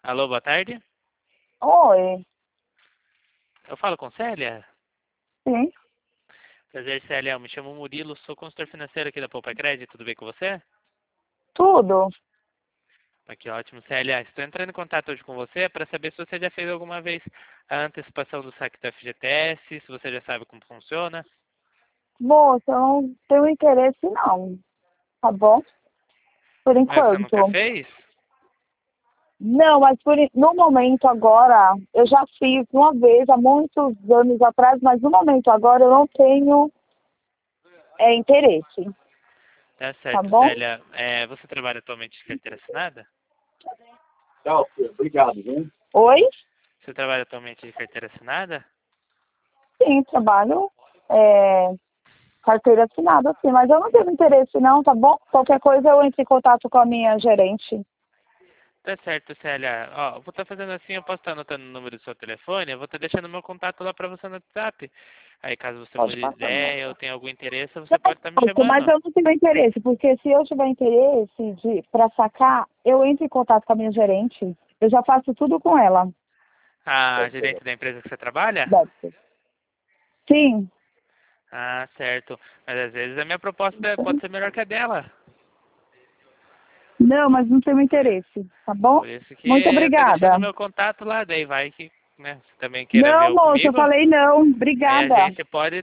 Alô, boa tarde. Oi, Eu falo com Célia? sim, Prazer, Célia. Eu me chamo Murilo, sou consultor financeiro aqui da Poupa Crédito. Tudo bem com você? tudo. Aqui, ótimo, Célia. Estou entrando em contato hoje com você para saber se você já fez alguma vez a antecipação do saque do FGTS, se você já sabe como funciona. Moça, eu não tenho interesse não, tá bom? Por Mas você nunca enquanto. fez? Não, mas no momento agora, eu já fiz uma vez, há muitos anos atrás, mas no momento agora eu não tenho interesse, Tá tá certo, bom? Célia. Você trabalha atualmente de carteira assinada? Tchau, filho. Obrigado, viu? Oi? Você trabalha atualmente de carteira assinada? Sim, trabalho, carteira assinada, sim, mas eu não tenho interesse não, tá bom? Qualquer coisa eu entro em contato com a minha gerente. Tá certo, Célia. Ó, eu vou estar fazendo assim, eu posso estar anotando o número do seu telefone, eu vou estar deixando meu contato lá para você no WhatsApp. Aí, caso você Pode mude de passar. ideia ou tenha algum interesse, Não, você pode estar me moça, mas chamando. eu não tenho interesse, porque se eu tiver interesse para sacar, eu entro em contato com a minha gerente. Eu já faço tudo com ela. A gerente da empresa que você trabalha? Débito. Sim. Ah, certo. Mas às vezes a minha proposta pode ser melhor que a dela. Não, mas não tenho interesse, tá bom? Por isso que Muito eu tô deixando obrigada. meu contato lá, daí vai que, né, você também queira ver Não, o moça, eu comigo. falei não. Aí a Obrigada. gente pode